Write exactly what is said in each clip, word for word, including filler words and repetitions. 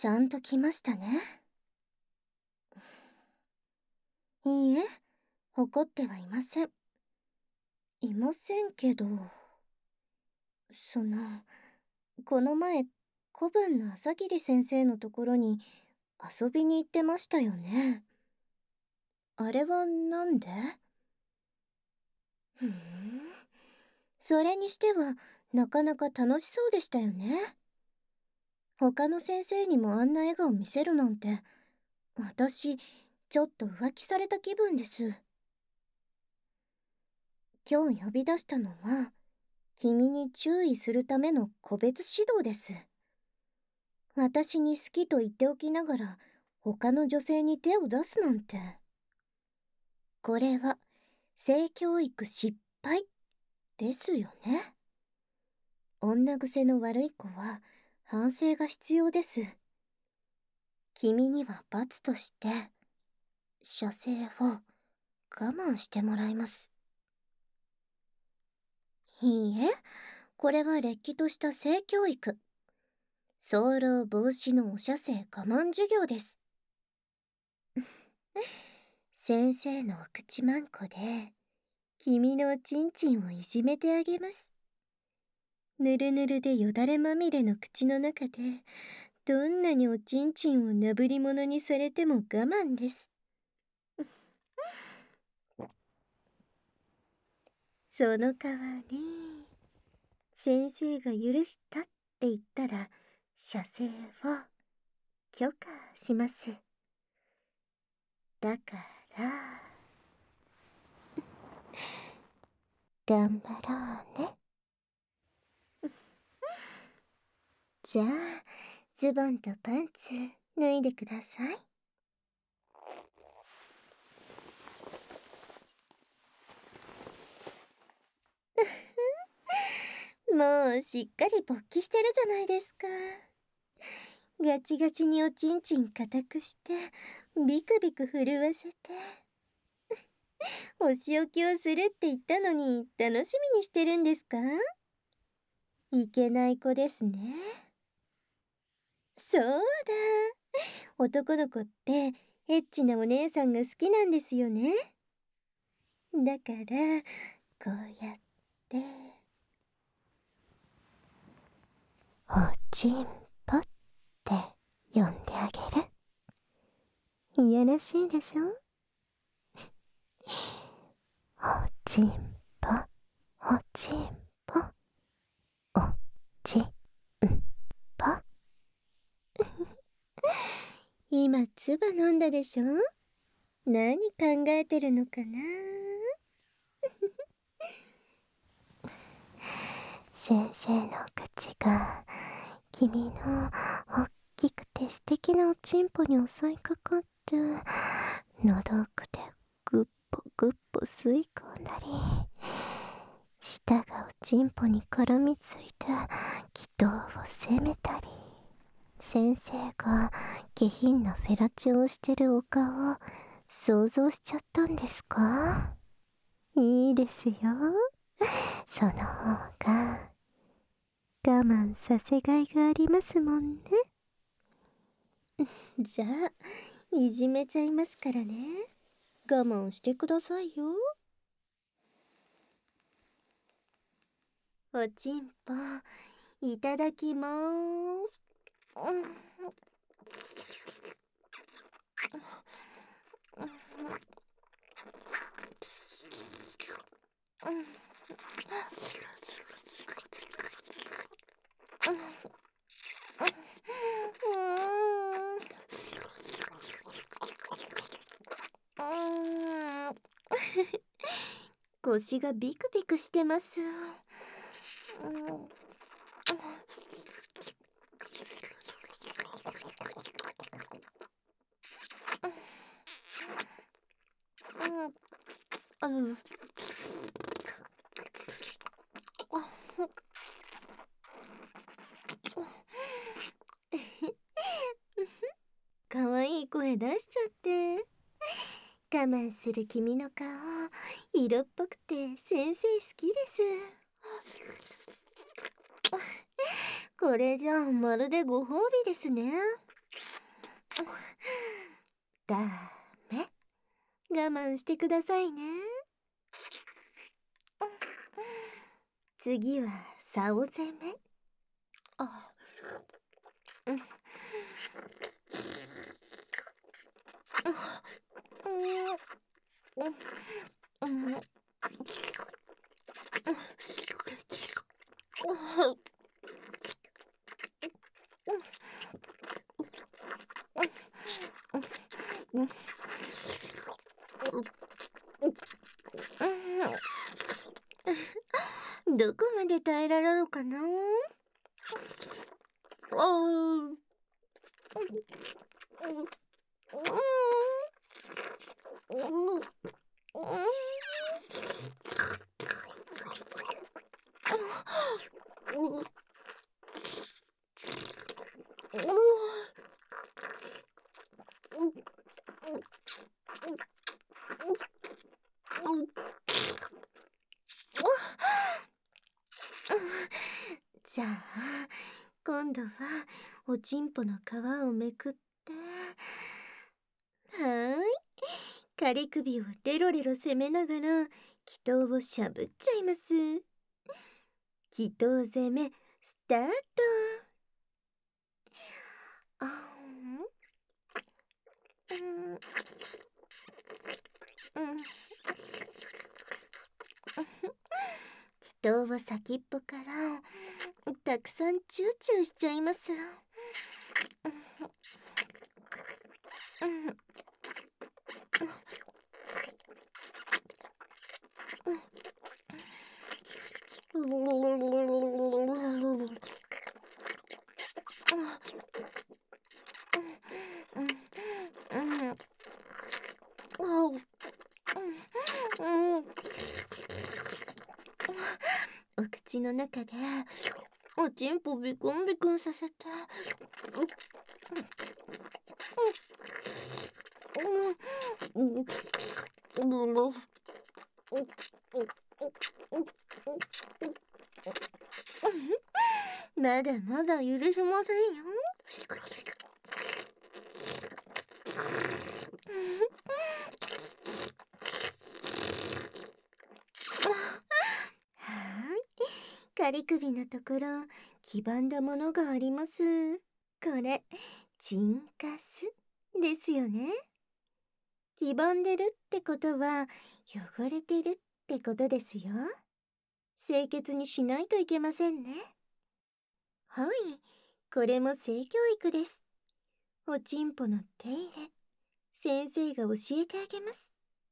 ちゃんと来ましたね。いいえ、怒ってはいません。いませんけど、その、この前、古文の朝霧先生のところに遊びに行ってましたよね。あれはなんで？ふーん。それにしては、なかなか楽しそうでしたよね。他の先生にもあんな笑顔見せるなんて、私、ちょっと浮気された気分です。今日呼び出したのは、君に注意するための個別指導です。私に好きと言っておきながら、他の女性に手を出すなんて。これは、性教育失敗ですよね。女癖の悪い子は、反省が必要です。君には罰として、射精を我慢してもらいます。いいえ、これはれっきとした性教育。早漏防止のお射精我慢授業です。先生のお口まんこで、君のおちんちんをいじめてあげます。ぬるぬるでよだれまみれの口の中で、どんなにおちんちんをなぶり物にされても我慢です。その代わり、先生が許したって言ったら、射精を許可します。だから、頑張ろうね。じゃあ、ズボンとパンツ脱いでください。もうしっかり勃起してるじゃないですか。ガチガチにおちんちん固くして、ビクビク震わせて。お仕置きをするって言ったのに楽しみにしてるんですか？いけない子ですね。そうだ。男の子ってエッチなお姉さんが好きなんですよね。だから、こうやって。おちんぽって呼んであげる。いやらしいでしょ？おちんぽ、おちんぽ、おちんぽ。今、唾飲んだでしょ？何考えてるのかな？先生の口が君のおっきくて素敵なおちんぽに襲いかかって、喉奥でグッポグッポ吸い込んだり、舌がおちんぽに絡みついて気道を攻めたり、先生が下品なフェラチオをしてるお顔を想像しちゃったんですか？いいですよ。その方が我慢させがいがありますもんね。じゃあ、いじめちゃいますからね。我慢してくださいよ。おちんぽ、いただきまーす。うん。腰がビクビクしてます。あのかわいい声出しちゃって。我慢する君の顔、色っぽくて先生好きです。これじゃあまるでご褒美ですね。 ダメ。我慢してくださいね。次は竿攻め。あ、うん、うん、うん、うん、どこまで耐えられるかな。あー、じゃあ今度はおちんぽの皮をめくって、はーい、仮首をレロレロ攻めながら祈祷をしゃぶっちゃいます。祈祷攻めスタート。あーん、うん、うん、祈祷を先っぽからたくさんチューチューしちゃいます。うん、うん、お口の中でおちんぽビクンビクンさせて、まだまだ許しませんよ。はーい、仮首のところ黄ばんだものがあります。これチンカスですよね。黄ばんでるってことは汚れてるってことですよ。清潔にしないといけませんね。はい、これも性教育です。おちんぽの手入れ、先生が教えてあげます。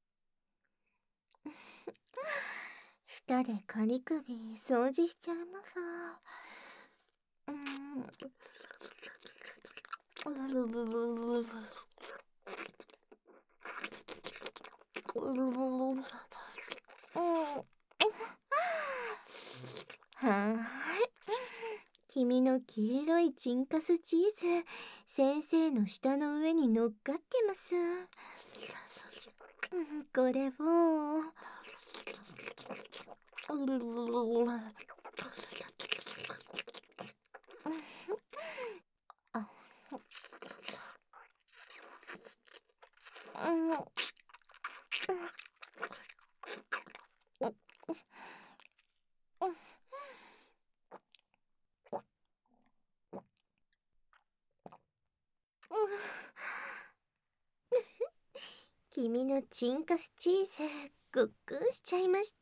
蓋で仮首掃除しちゃいます。うーん、はーい、君の黄色いチンカスチーズ、先生の舌の上に乗っかってます。うん、これをあ、うん、君のチンカスチーズごっくんしちゃいました。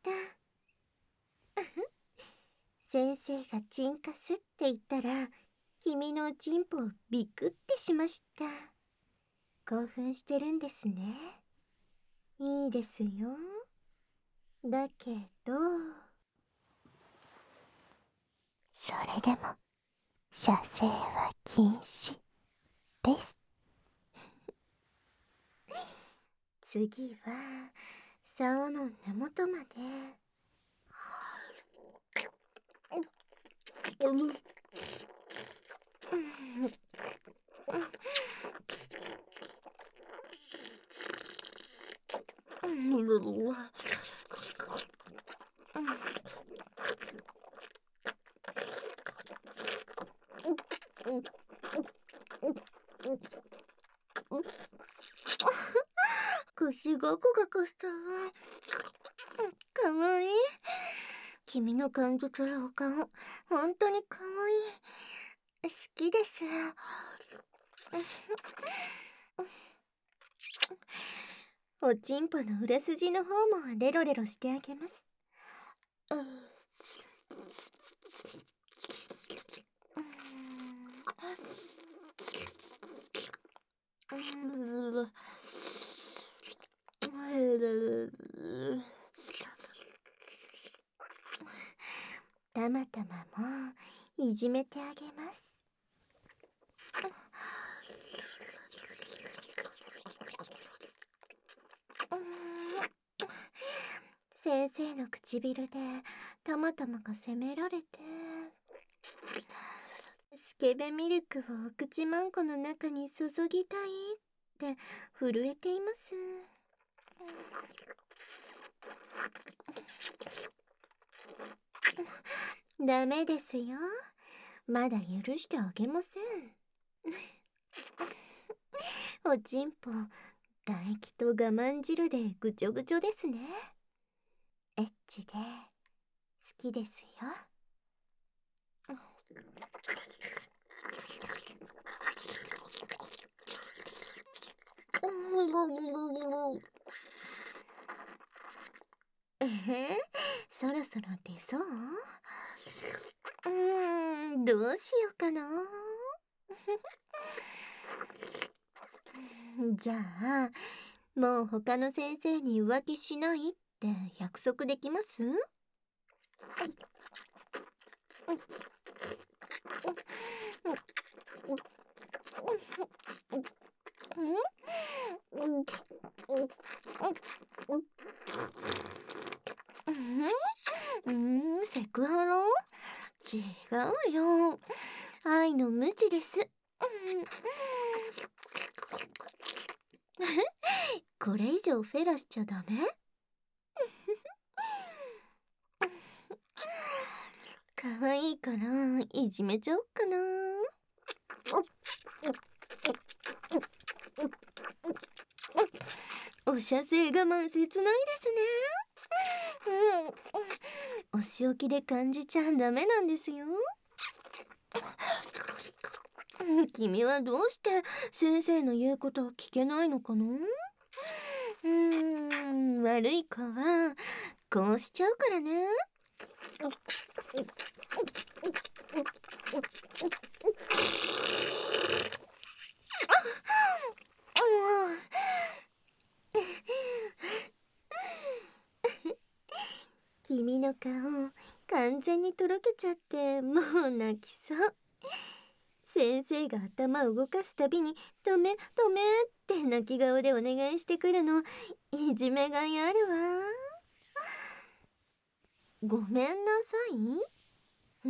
先生がチンカスって言ったら君のおちんぽをビクってしました。興奮してるんですね。いいですよ。だけどそれでも射精は禁止です。次は竿の根元まで。 口ガクガクしたわ。かわいい。君の感じ取るお顔、本当にかわいい。好きです。おちんぽの裏筋の方もレロレロしてあげます。うたまたまもいじめてあげます。先生の唇でたまたまが責められて、スケベミルクをお口まんこの中に注ぎたいって震えています。ダメですよ。まだ許してあげません。おちんぽ、唾液と我慢汁でぐちょぐちょですね。エッチで好きですよ。えへ、そろそろ出そう？うーん、どうしようかな。じゃあ、もう他の先生に浮気しないって約束できます？うん、セクハラ？違うよ。愛の無知です。これ以上フェラしちゃダメ？かわいいからいじめちゃおっかな。お射精我慢切ないですね。うん、お仕置きで感じちゃダメなんですよ。君はどうして先生の言うことを聞けないのかな？うーん、悪い子はこうしちゃうからね。君の顔完全にとろけちゃってもう泣きそう。先生が頭を動かすたびに「ダメダメ」って泣き顔でお願いしてくるの、いじめがいあるわ。ごめんなさい。うん、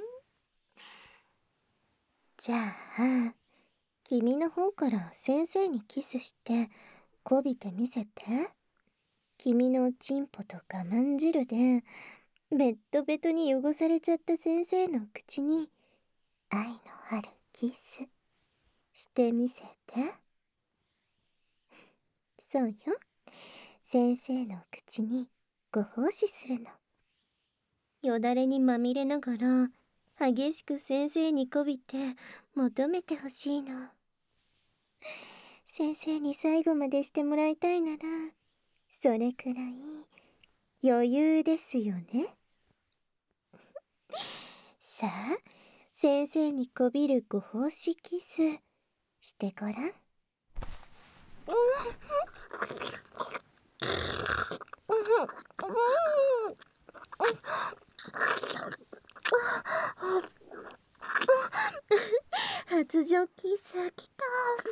じゃあ君の方から先生にキスしてこびてみせて。君のチンポと我慢汁でベッドベトに汚されちゃった先生の口に愛のあるキスしてみせて。そうよ、先生の口にご奉仕するの。よだれにまみれながら激しく先生にこびて求めてほしいの。先生に最後までしてもらいたいならそれくらい余裕ですよね。さあ、先生にこびるご奉仕キスしてごらん。発情キスきた。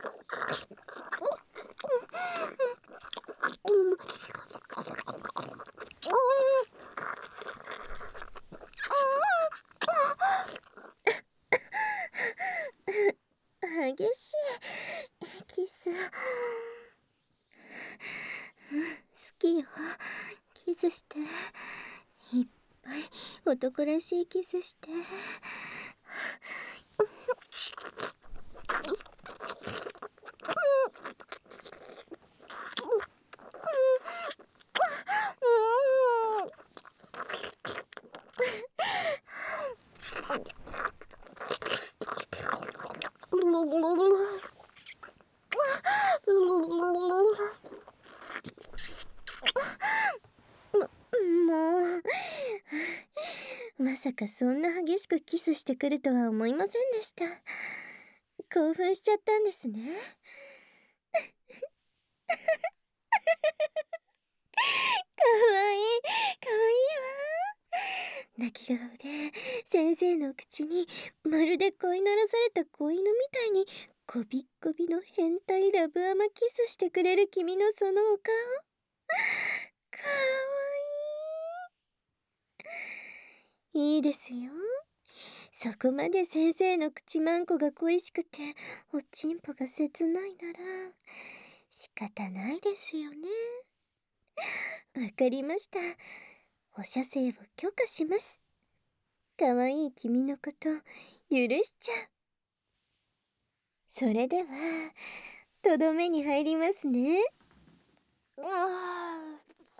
激しいキス。好きよ。キスして。いっぱい男らしいキスして。 もう、まさかそんな激しくキスしてくるとは思いませんでした。興奮しちゃったんですね。かわいい、かわいいわ。泣き顔で先生の口にまるで飼いならされた子犬みたいにこびっこびの変態ラブアマキスしてくれる君のそのお顔、かわいい。いいですよ。そこまで先生の口まんこが恋しくておちんぽが切ないなら仕方ないですよね。わかりました。お射精を許可します。かわいい君のこと許しちゃう。それではとどめに入りますね。あ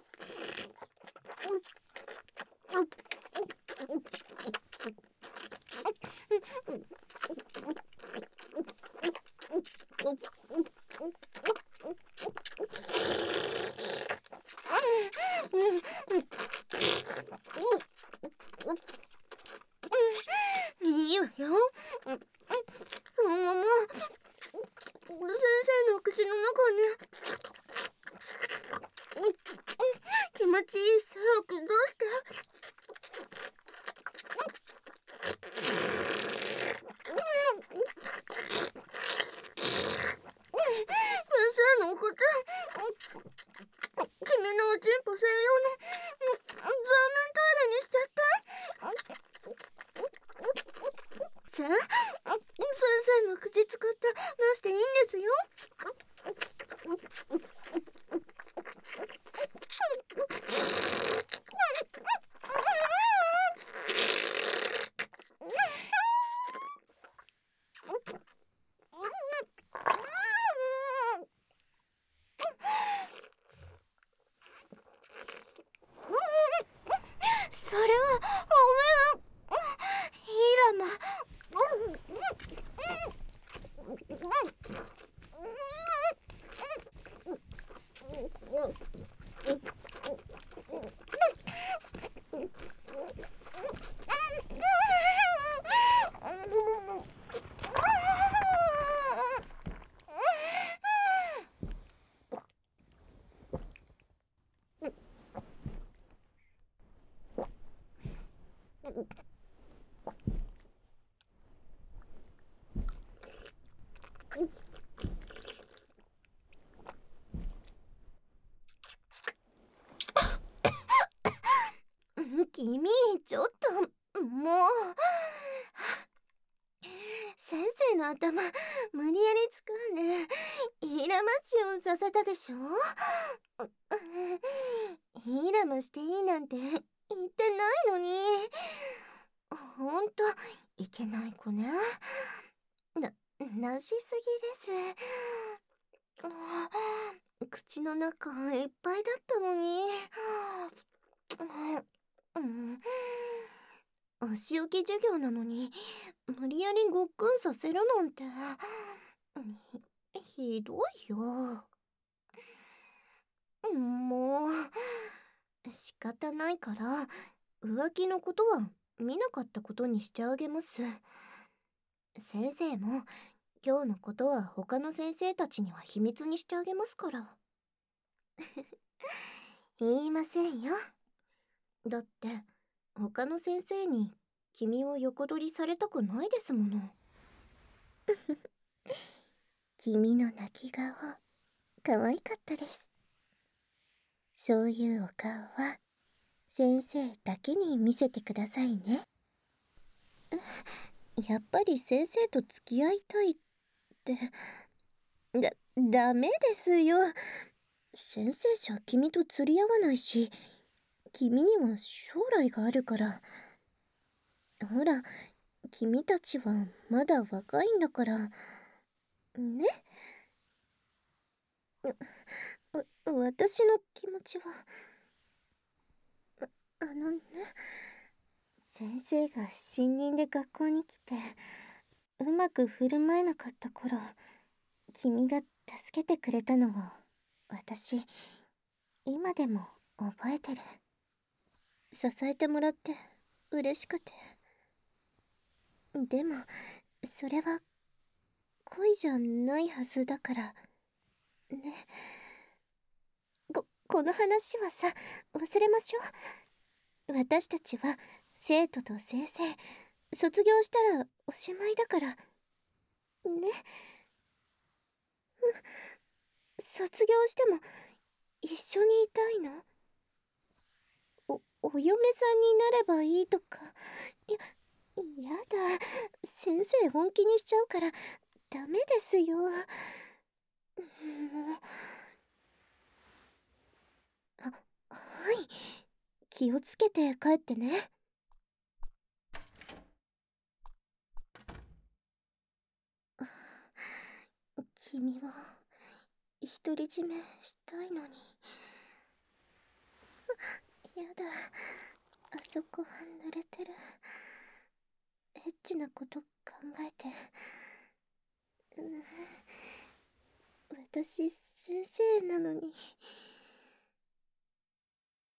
いいわよ。そのまま先生の口の中に気持ちいい手を下して、先生の口、君のおちんぽ専用の座面トイレにしちゃった。さあ、先生の口使って出していいんですよ。それはごめん、イラマ。君、ちょっと、もう。先生の頭、無理やり掴んで、イラマチをさせたでしょ。イラマしていいなんて言ってないのに。ほんと、いけない子ね。な、なしすぎです。口の中いっぱいだったのに。うん、足置き授業なのに無理やりごっくんさせるなんてひ、ひどいよ。もう仕方ないから浮気のことは見なかったことにしてあげます。先生も今日のことは他の先生たちには秘密にしてあげますから。言いませんよ。だって他の先生に君を横取りされたくないですもの。君の泣き顔可愛かったです。そういうお顔は先生だけに見せてくださいね。やっぱり先生と付き合いたいってだ、ダメですよ。先生じゃ君と釣り合わないし、君には将来があるから。ほら、君たちはまだ若いんだからね。わ、私の気持ちは、あ、あのね、先生が新任で学校に来てうまく振る舞えなかった頃、君が助けてくれたのを私今でも覚えてる。支えてもらって嬉しくて。でもそれは恋じゃないはずだからね。ここの話はさ、忘れましょう。私たちは生徒と先生、卒業したらおしまいだからね。卒業しても一緒にいたいの？お、お嫁さんになればいいとか。や、やだ。先生本気にしちゃうからダメですよ。もう。あ、はい。気をつけて帰ってね。君は独り占めしたいのに。やだ。あそこ濡れてる。エッチなこと考えて。うん、私先生なのに。